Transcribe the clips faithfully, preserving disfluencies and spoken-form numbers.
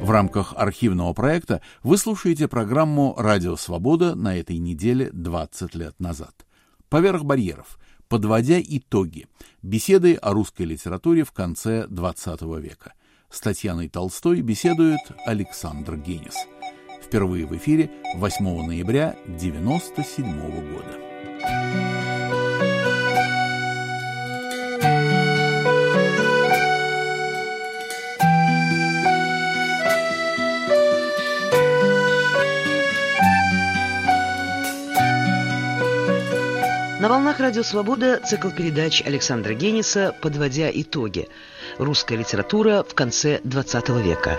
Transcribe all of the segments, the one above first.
В рамках архивного проекта вы слушаете программу «Радио Свобода» на этой неделе двадцать лет назад. «Поверх барьеров. Подводя итоги. Беседы о русской литературе в конце двадцатого века». С Татьяной Толстой беседует Александр Генис. Впервые в эфире восьмого ноября девяносто седьмого года. На волнах «Радио Свобода» цикл передач Александра Гениса «Подводя итоги. Русская литература в конце двадцатого века».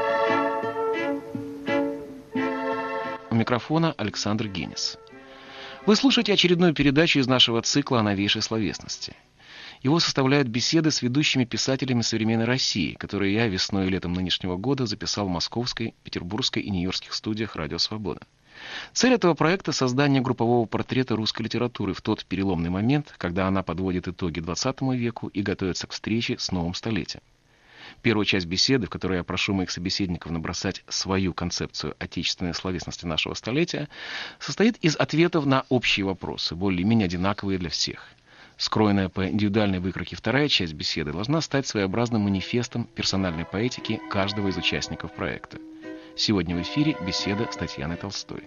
У микрофона Александр Генис. Вы слушаете очередную передачу из нашего цикла о новейшей словесности. Его составляют беседы с ведущими писателями современной России, которые я весной и летом нынешнего года записал в московской, петербургской и нью-йоркских студиях «Радио Свобода». Цель этого проекта — создание группового портрета русской литературы в тот переломный момент, когда она подводит итоги двадцатому веку и готовится к встрече с новым столетием. Первую часть беседы, в которой я прошу моих собеседников набросать свою концепцию отечественной словесности нашего столетия, состоит из ответов на общие вопросы, более-менее одинаковые для всех. Скроенная по индивидуальной выкройке вторая часть беседы должна стать своеобразным манифестом персональной поэтики каждого из участников проекта. Сегодня в эфире беседа с Татьяной Толстой.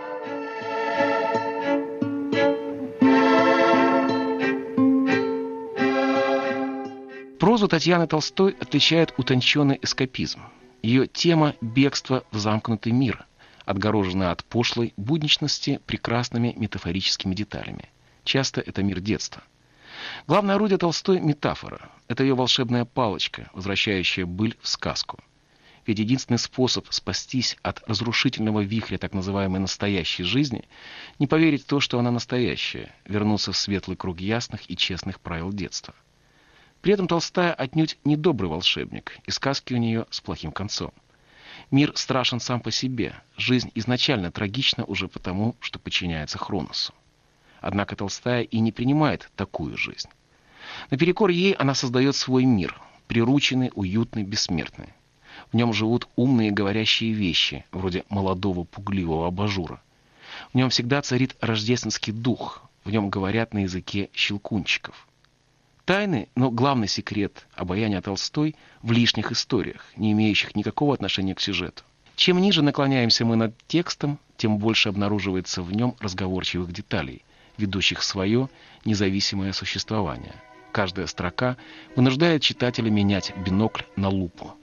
Прозу Татьяны Толстой отличает утонченный эскапизм. Ее тема — бегство в замкнутый мир, отгороженная от пошлой будничности прекрасными метафорическими деталями. Часто это мир детства. Главное орудие Толстой — метафора. Это ее волшебная палочка, возвращающая быль в сказку. Ведь единственный способ спастись от разрушительного вихря так называемой настоящей жизни — не поверить в то, что она настоящая, вернуться в светлый круг ясных и честных правил детства. При этом Толстая отнюдь не добрый волшебник, и сказки у нее с плохим концом. Мир страшен сам по себе, жизнь изначально трагична уже потому, что подчиняется Хроносу. Однако Толстая и не принимает такую жизнь. Наперекор ей она создает свой мир, прирученный, уютный, бессмертный. В нем живут умные говорящие вещи, вроде молодого пугливого абажура. В нем всегда царит рождественский дух, в нем говорят на языке щелкунчиков. Тайный, но главный секрет обаяния Толстой в лишних историях, не имеющих никакого отношения к сюжету. Чем ниже наклоняемся мы над текстом, тем больше обнаруживается в нем разговорчивых деталей, ведущих свое независимое существование. Каждая строка вынуждает читателя менять бинокль на лупу.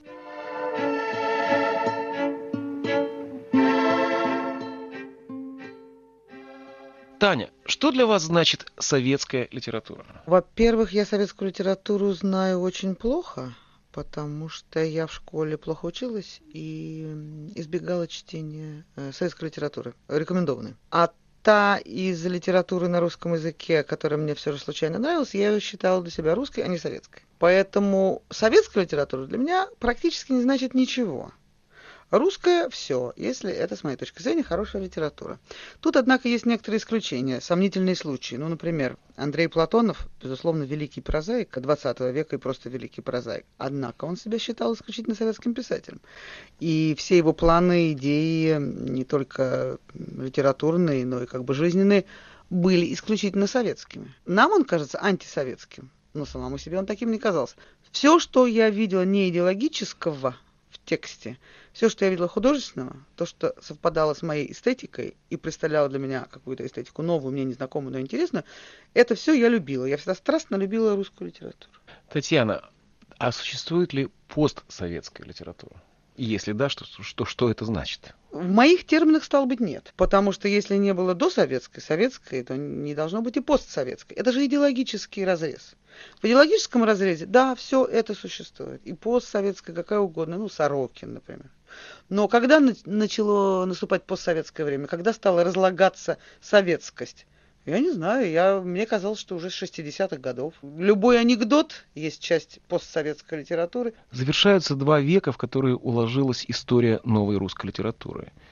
Таня, что для вас значит советская литература? Во-первых, я советскую литературу знаю очень плохо, потому что я в школе плохо училась и избегала чтения советской литературы, рекомендованной. А та из литературы на русском языке, которая мне все же случайно нравилась, я ее считала для себя русской, а не советской. Поэтому советская литература для меня практически не значит ничего. Русская – все, если это, с моей точки зрения, хорошая литература. Тут, однако, есть некоторые исключения, сомнительные случаи. Ну, например, Андрей Платонов, безусловно, великий прозаик двадцатого века и просто великий прозаик. Однако он себя считал исключительно советским писателем. И все его планы, идеи, не только литературные, но и как бы жизненные, были исключительно советскими. Нам он кажется антисоветским, но самому себе он таким не казался. Все, что я видела не идеологического в тексте, все, что я видела художественного, то, что совпадало с моей эстетикой и представляло для меня какую-то эстетику новую, мне незнакомую, но интересную, это все я любила. Я всегда страстно любила русскую литературу. Татьяна, а существует ли постсоветская литература? И если да, что, что, что это значит? В моих терминах, стало быть, нет. Потому что если не было досоветской, советской, то не должно быть и постсоветской. Это же идеологический разрез. В идеологическом разрезе, да, все это существует. И постсоветская, какая угодно, ну, Сорокин, например. Но когда начало наступать постсоветское время, когда стала разлагаться советскость, я не знаю, я, мне казалось, что уже с шестидесятых годов. Любой анекдот есть часть постсоветской литературы. Завершаются два века, в которые уложилась история новой русской литературы.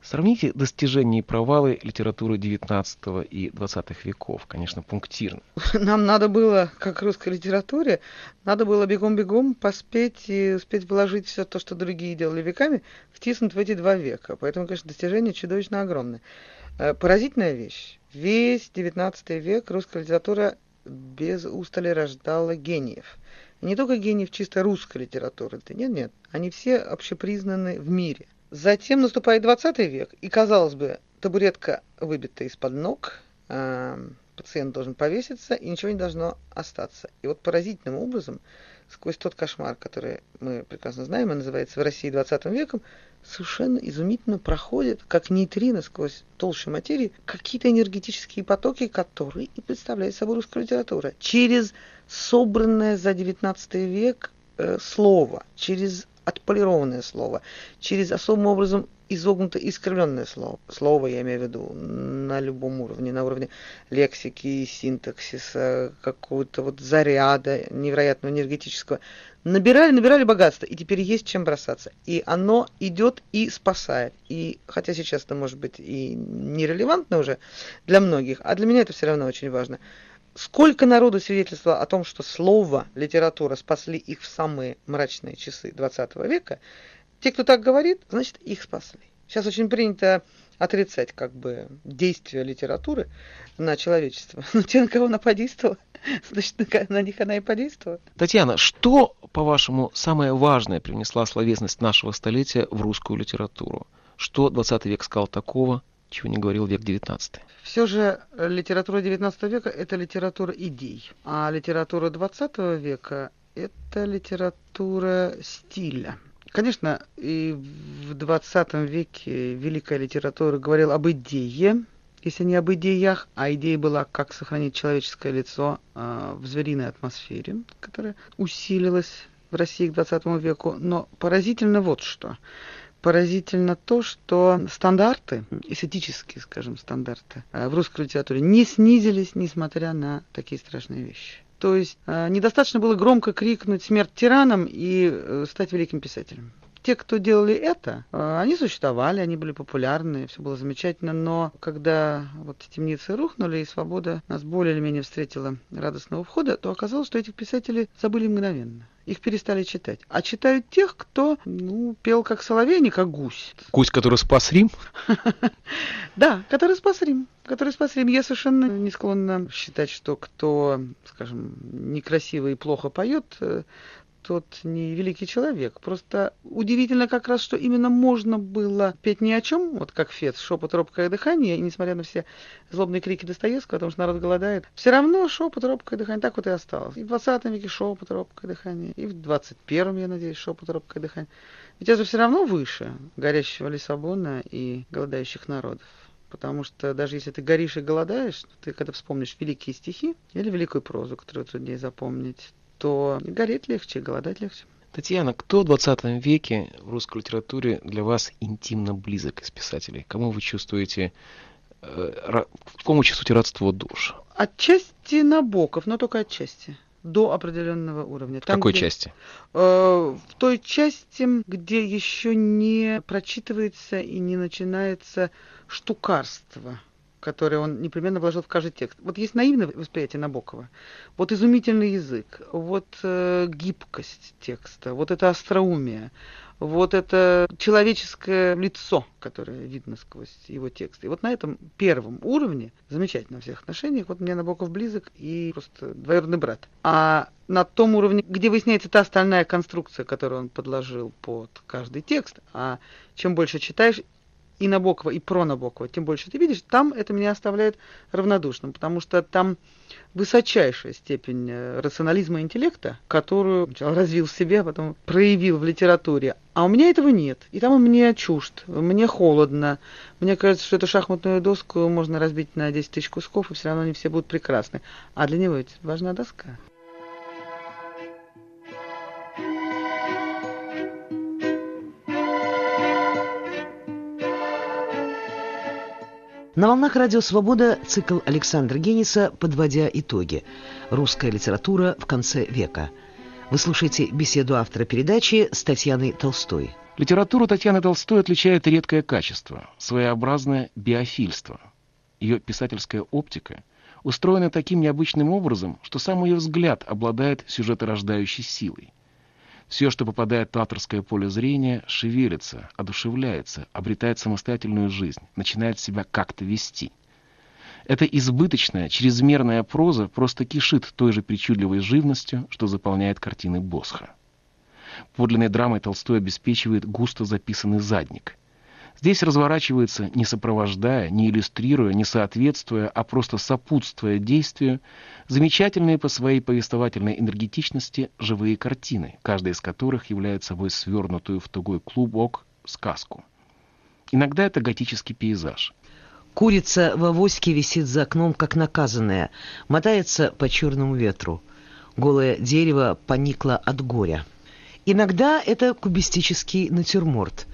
Сравните достижения и провалы литературы девятнадцатого и двадцатых веков, конечно, пунктирно. Нам надо было, как русской литературе, надо было бегом-бегом поспеть и успеть вложить все то, что другие делали веками, втиснуть в эти два века. Поэтому, конечно, достижения чудовищно огромные. Поразительная вещь. Весь девятнадцатый век русская литература без устали рождала гениев. И не только гениев чисто русской литературы. Нет-нет, они все общепризнаны в мире. Затем наступает двадцатый век, и, казалось бы, табуретка выбита из-под ног, э, пациент должен повеситься, и ничего не должно остаться. И вот поразительным образом, сквозь тот кошмар, который мы прекрасно знаем, и называется в России двадцатым веком, совершенно изумительно проходят, как нейтрино сквозь толщу материи, какие-то энергетические потоки, которые и представляют собой русская литература. Через собранное за девятнадцатый век э, слово, через отполированное слово, через особым образом изогнуто искривленное слово. Слово, я имею в виду, на любом уровне, на уровне лексики, синтаксиса, какого-то вот заряда невероятного энергетического. Набирали, набирали богатство, и теперь есть чем бросаться. И оно идет и спасает. И хотя сейчас это может быть и нерелевантно уже для многих, а для меня это все равно очень важно. Сколько народу свидетельствовало о том, что слово, литература спасли их в самые мрачные часы двадцатого века. Те, кто так говорит, значит, их спасли. Сейчас очень принято отрицать как бы действия литературы на человечество. Но те, на кого она подействовала, значит, на них она и подействовала. Татьяна, что, по-вашему, самое важное привнесла словесность нашего столетия в русскую литературу? Что двадцатый век сказал такого, чего не говорил век девятнадцатый? Все же литература девятнадцатого века – это литература идей, а литература двадцатого века – это литература стиля. Конечно, и в двадцатом веке великая литература говорила об идее, если не об идеях, а идея была, как сохранить человеческое лицо э, в звериной атмосфере, которая усилилась в России к двадцатому веку. Но поразительно вот что. Поразительно то, что стандарты, эстетические, скажем, стандарты в русской литературе не снизились, несмотря на такие страшные вещи. То есть недостаточно было громко крикнуть «смерть тиранам» и стать великим писателем. Те, кто делали это, они существовали, они были популярны, все было замечательно, но когда вот темницы рухнули и свобода нас более или менее встретила радостного входа, то оказалось, что этих писателей забыли мгновенно. Их перестали читать. А читают тех, кто, ну, пел как соловей, а не как гусь. Гусь, который спас Рим? Да, который спас Рим. Который спас Рим. Я совершенно не склонна считать, что кто, скажем, некрасиво и плохо поет, тот не великий человек. Просто удивительно как раз, что именно можно было петь ни о чем, вот как Фет, шепот, робкое дыхание, и несмотря на все злобные крики Достоевского, потому что народ голодает, все равно шепот, робкое дыхание, так вот и осталось. И в двадцатом веке шепот, робкое дыхание, и в двадцать первом, я надеюсь, шепот, робкое дыхание. Ведь это все равно выше горящего Лиссабона и голодающих народов. Потому что даже если ты горишь и голодаешь, ты когда вспомнишь великие стихи или великую прозу, которую труднее запомнить, то гореть легче, голодать легче. Татьяна, кто в двадцатом веке в русской литературе для вас интимно близок из писателей? Кому вы чувствуете, э, кому чувствуете родство душ? Отчасти Набоков, но только отчасти. До определенного уровня. В Там, какой где, части? Э, в той части, где еще не прочитывается и не начинается штукарство, который он непременно вложил в каждый текст. Вот есть наивное восприятие Набокова, вот изумительный язык, вот э, гибкость текста, вот это остроумие, вот это человеческое лицо, которое видно сквозь его текст. И вот на этом первом уровне, замечательно во всех отношениях, вот мне Набоков близок и просто двоюродный брат. А на том уровне, где выясняется та остальная конструкция, которую он подложил под каждый текст, а чем больше читаешь, и Набокова, и про Набокова, тем больше ты видишь, там это меня оставляет равнодушным, потому что там высочайшая степень рационализма интеллекта, которую сначала развил в себе, а потом проявил в литературе. А у меня этого нет. И там он мне чужд, мне холодно. Мне кажется, что эту шахматную доску можно разбить на десять тысяч кусков, и все равно они все будут прекрасны. А для него ведь важна доска. На волнах Радио Свобода цикл Александра Гениса «Подводя итоги. Русская литература в конце века». Вы слушаете беседу автора передачи с Татьяной Толстой. Литературу Татьяны Толстой отличает редкое качество – своеобразное биофильство. Ее писательская оптика устроена таким необычным образом, что сам ее взгляд обладает сюжеторождающей силой. Все, что попадает в авторское поле зрения, шевелится, одушевляется, обретает самостоятельную жизнь, начинает себя как-то вести. Эта избыточная, чрезмерная проза просто кишит той же причудливой живностью, что заполняет картины Босха. Подлинной драмой Толстой обеспечивает густо записанный задник. Здесь разворачивается, не сопровождая, не иллюстрируя, не соответствуя, а просто сопутствуя действию, замечательные по своей повествовательной энергетичности живые картины, каждая из которых является собой свернутую в тугой клубок сказку. Иногда это готический пейзаж. Курица в авоське висит за окном, как наказанная, мотается по черному ветру. Голое дерево поникло от горя. Иногда это кубистический натюрморт.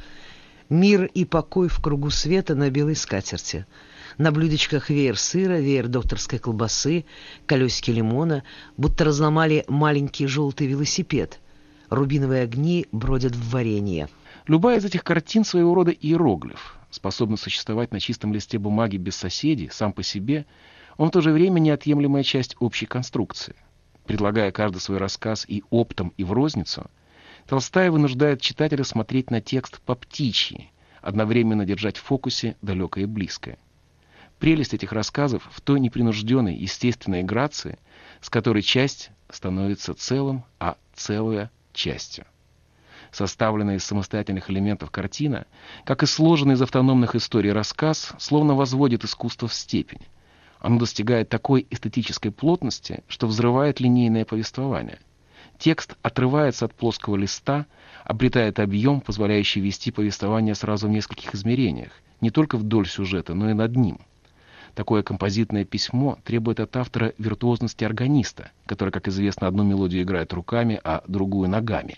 Мир и покой в кругу света на белой скатерти. На блюдечках веер сыра, веер докторской колбасы, колесики лимона, будто разломали маленький желтый велосипед. Рубиновые огни бродят в варенье. Любая из этих картин своего рода иероглиф, способный существовать на чистом листе бумаги без соседей, сам по себе, он в то же время неотъемлемая часть общей конструкции. Предлагая каждый свой рассказ и оптом, и в розницу, Толстая вынуждает читателя смотреть на текст по птичьи, одновременно держать в фокусе далекое и близкое. Прелесть этих рассказов в той непринужденной, естественной грации, с которой часть становится целым, а целая — частью. Составленная из самостоятельных элементов картина, как и сложенный из автономных историй рассказ, словно возводит искусство в степень. Оно достигает такой эстетической плотности, что взрывает линейное повествование. Текст отрывается от плоского листа, обретает объем, позволяющий вести повествование сразу в нескольких измерениях, не только вдоль сюжета, но и над ним. Такое композитное письмо требует от автора виртуозности органиста, который, как известно, одну мелодию играет руками, а другую ногами.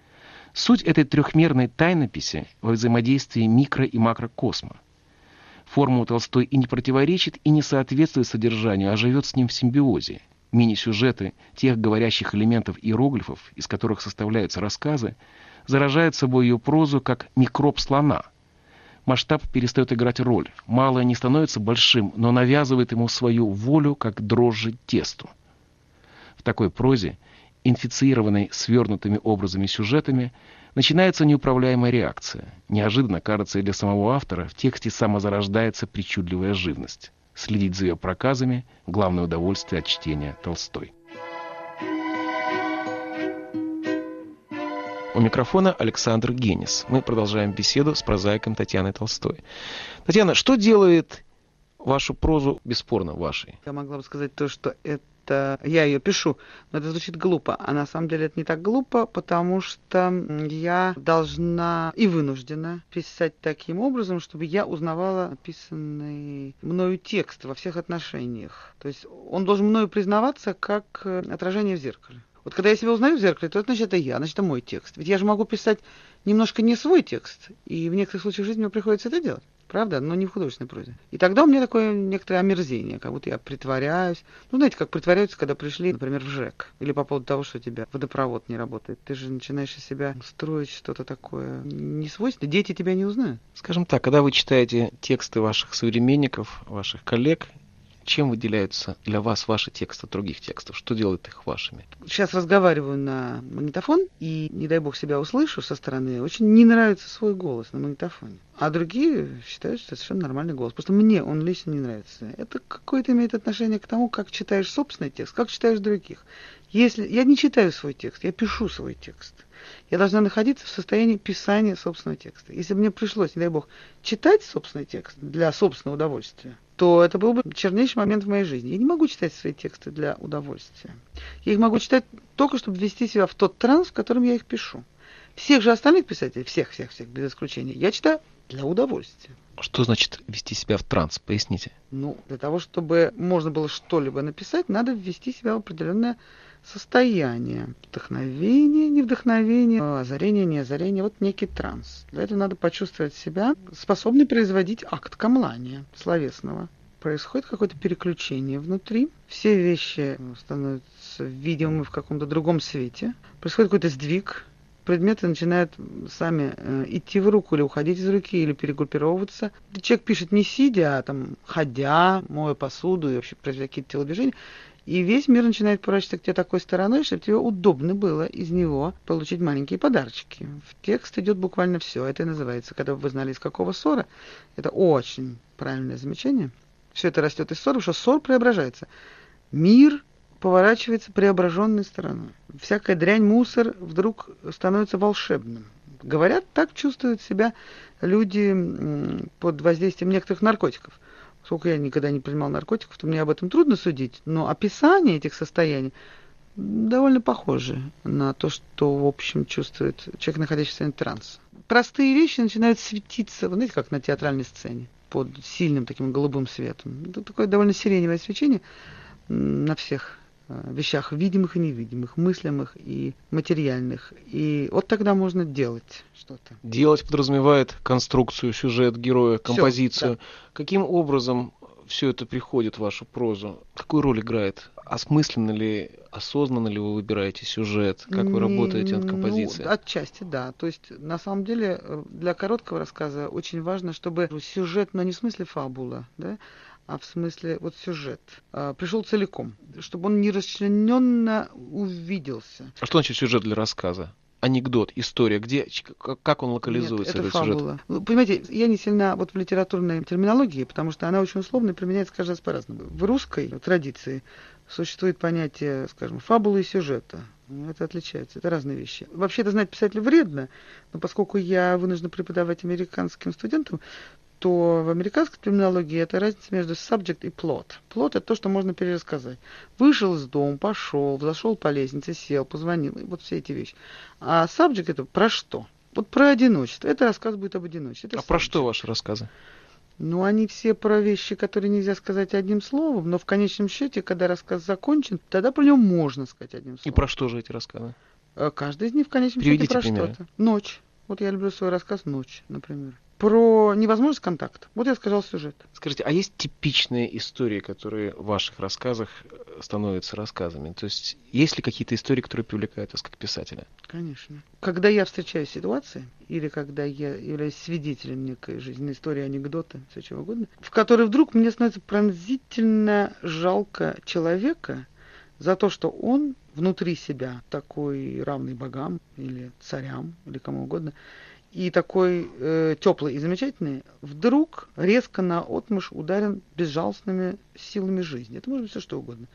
Суть этой трехмерной тайнописи во взаимодействии микро- и макрокосма. Форма у Толстой и не противоречит, и не соответствует содержанию, а живет с ним в симбиозе. Мини-сюжеты тех говорящих элементов иероглифов, из которых составляются рассказы, заражают собой ее прозу, как микроб слона. Масштаб перестает играть роль. Малое не становится большим, но навязывает ему свою волю, как дрожжи тесту. В такой прозе, инфицированной свернутыми образами сюжетами, начинается неуправляемая реакция. Неожиданно, кажется, и для самого автора в тексте самозарождается причудливая живность. Следить за ее проказами – главное удовольствие от чтения Толстой. У микрофона Александр Генис. Мы продолжаем беседу с прозаиком Татьяной Толстой. Татьяна, что делает вашу прозу бесспорно вашей? Я могла бы сказать то, что это... Я ее пишу, но это звучит глупо. А на самом деле это не так глупо, потому что я должна и вынуждена писать таким образом, чтобы я узнавала написанный мною текст во всех отношениях. То есть он должен мною признаваться как отражение в зеркале. Вот когда я себя узнаю в зеркале, то это значит, это я, значит, это мой текст. Ведь я же могу писать немножко не свой текст, и в некоторых случаях жизни мне приходится это делать. Правда? Но не в художественной прозе. И тогда у меня такое некоторое омерзение, как будто я притворяюсь. Ну, знаете, как притворяются, когда пришли, например, в ЖЭК. Или по поводу того, что у тебя водопровод не работает. Ты же начинаешь из себя строить что-то такое несвойственное. Дети тебя не узнают. Скажем так, когда вы читаете тексты ваших современников, ваших коллег, чем выделяются для вас ваши тексты от других текстов? Что делает их вашими? Сейчас разговариваю на магнитофон, и, не дай бог, себя услышу со стороны. Очень не нравится свой голос на магнитофоне. А другие считают, что это совершенно нормальный голос. Просто мне он лично не нравится. Это какое-то имеет отношение к тому, как читаешь собственный текст, как читаешь других. Если я не читаю свой текст, я пишу свой текст. Я должна находиться в состоянии писания собственного текста. Если бы мне пришлось, не дай бог, читать собственный текст для собственного удовольствия, то это был бы чернейший момент в моей жизни. Я не могу читать свои тексты для удовольствия. Я их могу читать только, чтобы ввести себя в тот транс, в котором я их пишу. Всех же остальных писателей, всех-всех-всех, без исключения, я читаю для удовольствия. Что значит ввести себя в транс? Поясните. Ну, для того, чтобы можно было что-либо написать, надо ввести себя в определенное состояние. Вдохновение, не вдохновение, озарение, не озарение. Вот некий транс. Для этого надо почувствовать себя способной производить акт камлания словесного. происходит какое-то переключение внутри, все вещи становятся видимыми в каком-то другом свете, происходит какой-то сдвиг, предметы начинают сами э, идти в руку или уходить из руки, или перегруппировываться. Человек пишет не сидя, а там ходя, моя посуду и вообще производя какие-то телодвижения. И весь мир начинает поворачиваться к тебе такой стороной, чтобы тебе удобно было из него получить маленькие подарочки. В текст идет буквально все. Это и называется, когда вы знали, из какого ссора. Это очень правильное замечание. Все это растет из ссора, потому что ссор преображается. Мир поворачивается преображенной стороной. Всякая дрянь, мусор вдруг становится волшебным. Говорят, так чувствуют себя люди под воздействием некоторых наркотиков. Поскольку я никогда не принимал наркотиков, то мне об этом трудно судить. Но описание этих состояний довольно похоже на то, что, в общем, чувствует человек, находящийся в состоянии транса. Простые вещи начинают светиться, вы знаете, как на театральной сцене, под сильным таким голубым светом. Это такое довольно сиреневое свечение на всех вещах видимых и невидимых, мыслимых и материальных. И вот тогда можно делать что-то. Делать подразумевает конструкцию, сюжет героя, композицию. Всё, да. Каким образом все это приходит в вашу прозу? Какую роль играет? Осмысленно ли, осознанно ли вы выбираете сюжет? Как вы работаете над композицией? Ну, отчасти, да. То есть, на самом деле, для короткого рассказа очень важно, чтобы сюжет, но не в смысле фабула, да, а в смысле вот сюжет, а, пришел целиком, чтобы он не расчлененно увиделся. А что значит сюжет для рассказа? Анекдот, история, где, как он локализуется, Нет, это этот сюжет? фабула. Вы понимаете, я не сильна вот в литературной терминологии, потому что она очень условно и применяется каждый раз по-разному. В русской традиции существует понятие, скажем, фабулы и сюжета. Это отличается, это разные вещи. Вообще это знать писателю вредно, но поскольку я вынуждена преподавать американским студентам, то в американской терминологии это разница между subject и plot. Plot – это то, что можно перерассказать. Вышел из дома, пошел, взошел по лестнице, сел, позвонил. И вот все эти вещи. А subject – это про что? Вот про одиночество. Это рассказ будет об одиночестве. Это а subject. Про что ваши рассказы? Ну, они все про вещи, которые нельзя сказать одним словом, но в конечном счете, когда рассказ закончен, тогда про него можно сказать одним словом. И про что же эти рассказы? Каждый из них в конечном Приведите счете про примеры. что-то. Ночь. Вот я люблю свой рассказ «Ночь», например. Про невозможность контакта. Вот я сказал сюжет. Скажите, а есть типичные истории, которые в ваших рассказах становятся рассказами? То есть есть ли какие-то истории, которые привлекают вас как писателя? Конечно. Когда я встречаю ситуации, или когда я являюсь свидетелем некой жизненной истории, анекдота, все чего угодно, в которой вдруг мне становится пронзительно жалко человека за то, что он внутри себя такой равный богам, или царям, или кому угодно, и такой э, теплый и замечательный, вдруг резко наотмашь ударен безжалостными силами жизни. Это может быть все что угодно.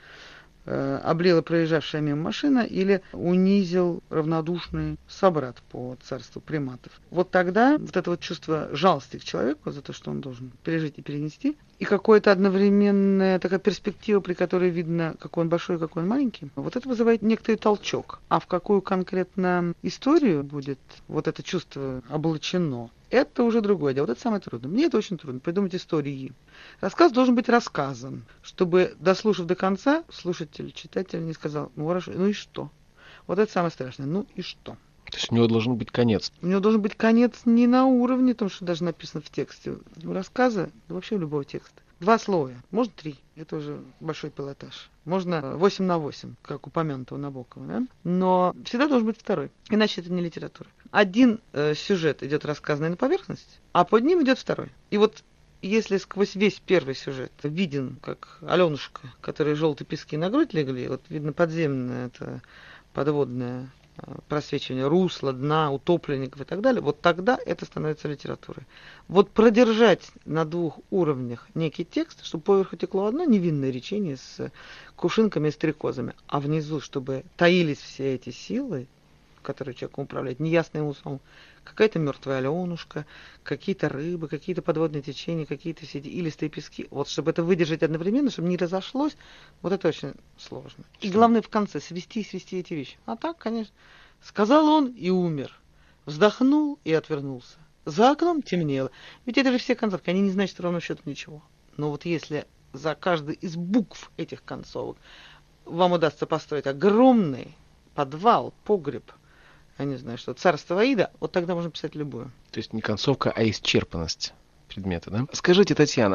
Э, облила проезжавшая мимо машина или унизил равнодушный собрат по царству приматов. Вот тогда вот это вот чувство жалости к человеку за то, что он должен пережить и перенести, и какая-то одновременная такая перспектива, при которой видно, какой он большой и какой он маленький, вот это вызывает некоторый толчок. А в какую конкретно историю будет вот это чувство облачено, это уже другое дело. Вот это самое трудное. Мне это очень трудно, придумать истории. Рассказ должен быть рассказан, чтобы, дослушав до конца, слушатель, читатель не сказал, ну хорошо, ну и что? Вот это самое страшное. Ну и что? То есть у него должен быть конец. У него должен быть конец не на уровне того, что даже написано в тексте. У рассказа, да вообще у любого текста. Два слоя, может три. Это уже большой пилотаж. Можно восемь на восемь, как упомянутого Набокова, да? Но всегда должен быть второй. Иначе это не литература. Один э, сюжет идет рассказанный на поверхность, а под ним идет второй. И вот если сквозь весь первый сюжет виден, как Аленушка, которой желтые пески на грудь легли, вот видно подземное, это подводное просвечивание русла, дна, утопленников и так далее, вот тогда это становится литературой. Вот продержать на двух уровнях некий текст, чтобы поверху текло одно невинное речение с кувшинками и стрекозами, а внизу, чтобы таились все эти силы, которые человеком управляют, неясно ему самому, какая-то мертвая Аленушка, какие-то рыбы, какие-то подводные течения, какие-то все эти илистые пески. Вот чтобы это выдержать одновременно, чтобы не разошлось, вот это очень сложно. И главное в конце свести и свести эти вещи. А так, конечно, сказал он и умер. Вздохнул и отвернулся. За окном темнело. Ведь это же все концовки, они не значат ровно счетом ничего. Но вот если за каждой из букв этих концовок вам удастся построить огромный подвал, погреб, я не знаю, что, царство Аида, вот тогда можно писать любую. То есть не концовка, а исчерпанность предмета, да? Скажите, Татьяна,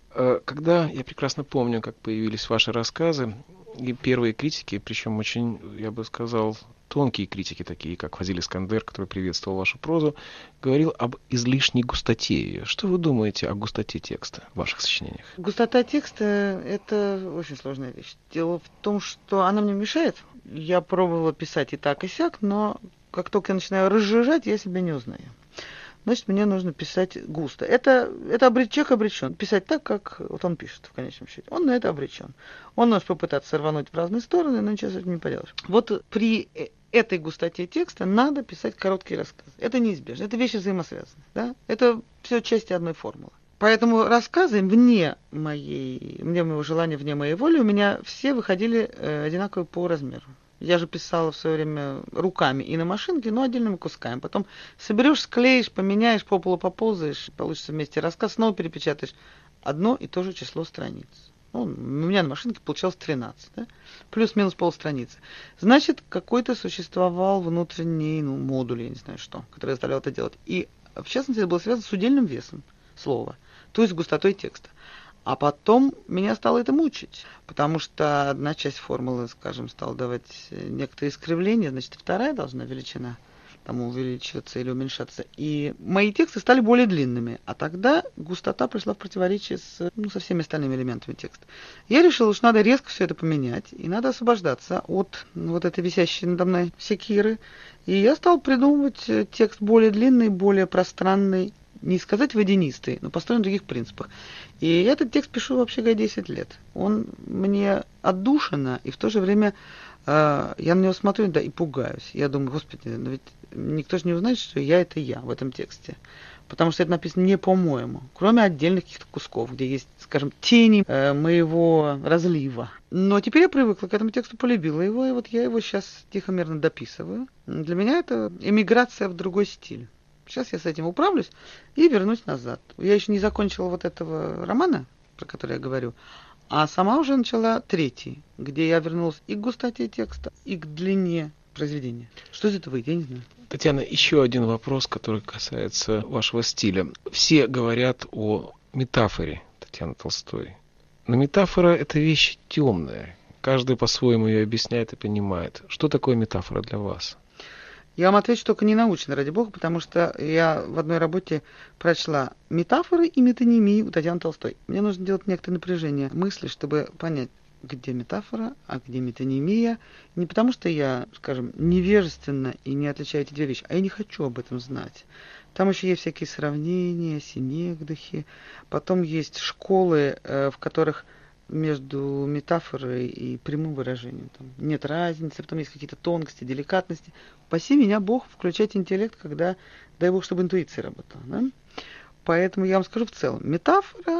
Когда, я прекрасно помню, как появились ваши рассказы, и первые критики, причем очень, я бы сказал, тонкие критики, такие как Фазиль Искандер, который приветствовал вашу прозу, говорил об излишней густоте ее. Что вы думаете о густоте текста в ваших сочинениях? Густота текста – это очень сложная вещь. Дело в том, что она мне мешает. Я пробовала писать и так, и сяк, но как только я начинаю разжижать, я себя не узнаю. Значит, мне нужно писать густо. Это, это обреч, человек обречен. Писать так, как вот он пишет в конечном счете. Он на это обречен. Он может попытаться рвануть в разные стороны, но ничего с этим не поделаешь. Вот при этой густоте текста надо писать короткие рассказы. Это неизбежно. Это вещи взаимосвязаны. Да? Это все части одной формулы. Поэтому рассказы вне моей, вне моего желания, вне моей воли, у меня все выходили э, одинаково по размеру. Я же писала в свое время руками и на машинке, но отдельными кусками. Потом соберешь, склеишь, поменяешь, по полу поползаешь, получится вместе рассказ, снова перепечатаешь одно и то же число страниц. Ну, у меня на машинке получалось тринадцать, да? Плюс-минус полстраницы. Значит, какой-то существовал внутренний ну, модуль, я не знаю что, который заставлял это делать. И, в частности, это было связано с удельным весом слова, то есть густотой текста. А потом меня стало это мучить, потому что одна часть формулы, скажем, стала давать некоторые искривления, значит, вторая должна величина там увеличиваться или уменьшаться. И мои тексты стали более длинными, а тогда густота пришла в противоречие с, ну, со всеми остальными элементами текста. Я решила, что надо резко все это поменять, и надо освобождаться от ну, вот этой висящей надо мной секиры. И я стала придумывать текст более длинный, более пространный, не сказать водянистый, но построен на других принципах. И этот текст пишу вообще говоря десять лет. Он мне отдушина, и в то же время э, я на него смотрю, да, и пугаюсь. Я думаю, господи, но ведь никто же не узнает, что я это я в этом тексте. Потому что это написано не по-моему, кроме отдельных каких-то кусков, где есть, скажем, тени э, моего разлива. Но теперь я привыкла к этому тексту, полюбила его, и вот я его сейчас тихо-мирно дописываю. Для меня это эмиграция в другой стиль. Сейчас я с этим управлюсь и вернусь назад. Я еще не закончила вот этого романа, про который я говорю, а сама уже начала третий, где я вернулась и к густоте текста, и к длине произведения. Что из этого выйдет, я не знаю. Татьяна, еще один вопрос, который касается вашего стиля. Все говорят о метафоре Татьяны Толстой. Но метафора – это вещь темная. Каждый по-своему ее объясняет и понимает. Что такое метафора для вас? Я вам отвечу только не научно, ради бога, потому что я в одной работе прочла метафоры и метонимии у Татьяны Толстой. Мне нужно делать некоторое напряжение мысли, чтобы понять, где метафора, а где метонимия. Не потому что я, скажем, невежественна и не отличаю эти две вещи, а я не хочу об этом знать. Там еще есть всякие сравнения, синекдохи. Потом есть школы, в которых между метафорой и прямым выражением. Там нет разницы, потом есть какие-то тонкости, деликатности. Спаси меня, Бог, включать интеллект, когда, дай Бог, чтобы интуиция работала. Да? Поэтому я вам скажу в целом, метафора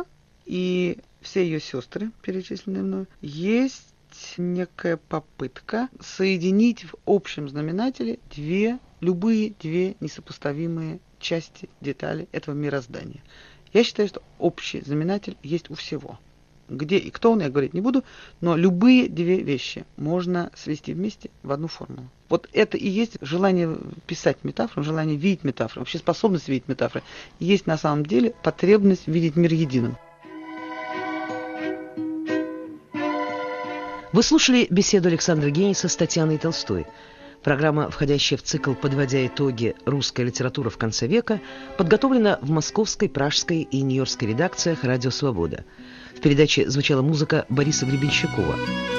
и все ее сестры, перечисленные мною, есть некая попытка соединить в общем знаменателе две, любые две несопоставимые части, детали этого мироздания. Я считаю, что общий знаменатель есть у всего. Где и кто он, я говорить не буду, но любые две вещи можно свести вместе в одну формулу. Вот это и есть желание писать метафору, желание видеть метафору, вообще способность видеть метафоры. Есть на самом деле потребность видеть мир единым. Вы слушали беседу Александра Гениса с Татьяной Толстой. Программа, входящая в цикл «Подводя итоги. Русская литература в конце века», подготовлена в московской, пражской и нью-йоркской редакциях «Радио Свобода». В передаче звучала музыка Бориса Гребенщикова.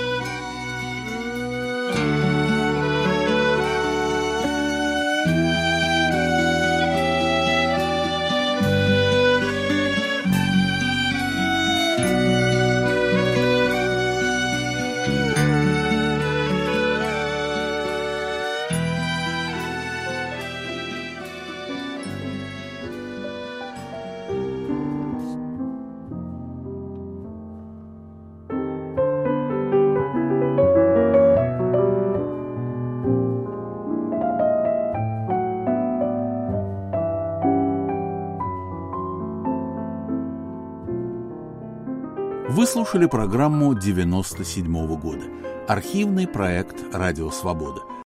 Вы слушали программу девяносто седьмого года. Архивный проект «Радио Свобода».